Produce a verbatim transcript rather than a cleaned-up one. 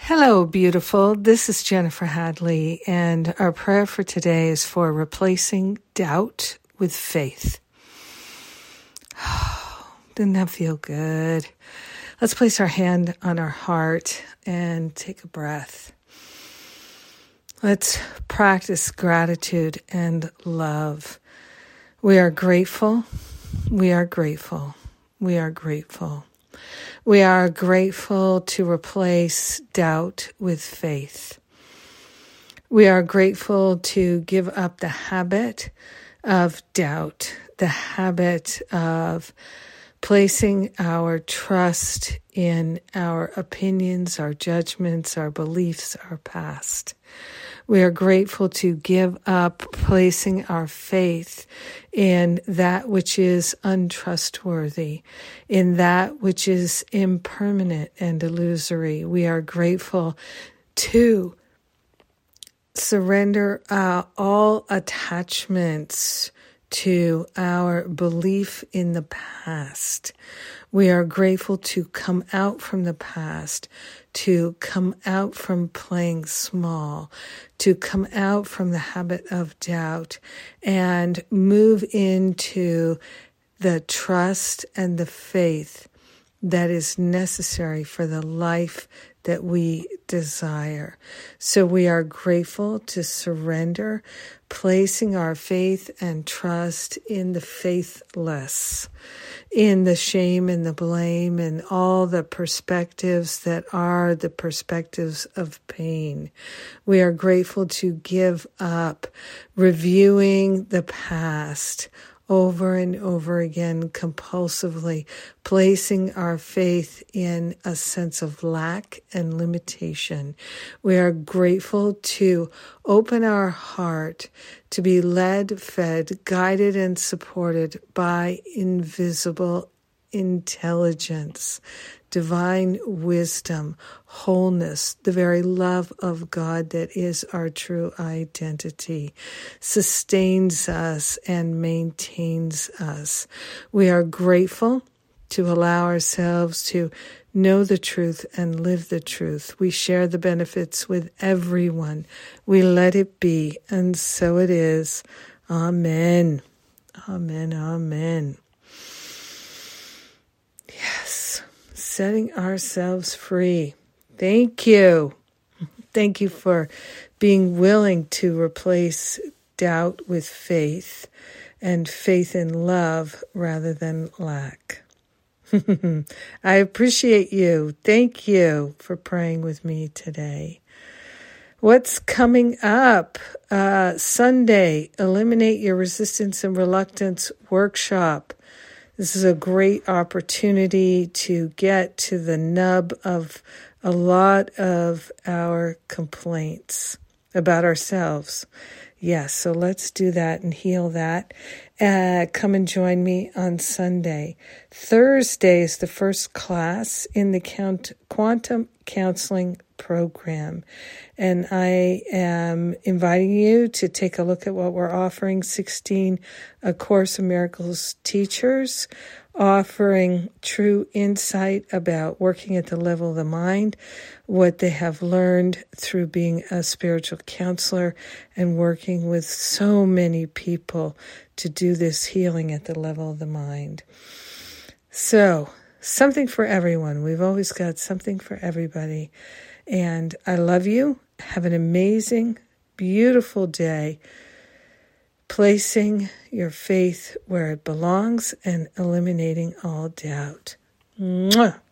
Hello, beautiful. This is Jennifer Hadley, and our prayer for today is for replacing doubt with faith. Didn't that feel good? Let's place our hand on our heart and take a breath. Let's practice gratitude and love. We are grateful. We are grateful. We are grateful. We are grateful to replace doubt with faith. We are grateful to give up the habit of doubt, the habit of placing our trust in our opinions, our judgments, our beliefs, our past. We are grateful to give up placing our faith in that which is untrustworthy, in that which is impermanent and illusory. We are grateful to surrender uh, all attachments to our belief in the past. We are grateful to come out from the past, to come out from playing small, to come out from the habit of doubt and move into the trust and the faith that is necessary for the life that we desire. So we are grateful to surrender, placing our faith and trust in the faithless, in the shame and the blame and all the perspectives that are the perspectives of pain. We are grateful to give up reviewing the past over and over again compulsively, placing our faith in a sense of lack and limitation. We are grateful to open our heart to be led, fed, guided, and supported by invisible intelligence, divine wisdom, wholeness, the very love of God that is our true identity, sustains us and maintains us. We are grateful to allow ourselves to know the truth and live the truth. We share the benefits with everyone. We let it be, and so it is. Amen. Amen. Amen. Yes, setting ourselves free. Thank you. Thank you for being willing to replace doubt with faith and faith in love rather than lack. I appreciate you. Thank you for praying with me today. What's coming up? Uh, Sunday, Eliminate Your Resistance and Reluctance workshop. This is a great opportunity to get to the nub of a lot of our complaints about ourselves. Yes, so let's do that and heal that. Uh, come and join me on Sunday. Thursday is the first class in the count, Quantum Counseling Program. And I am inviting you to take a look at what we're offering. sixteen A Course in Miracles teachers offering true insight about working at the level of the mind, what they have learned through being a spiritual counselor and working with so many people to do this healing at the level of the mind. So, something for everyone. We've always got something for everybody. And I love you. Have an amazing, beautiful day, placing your faith where it belongs and eliminating all doubt. Mwah!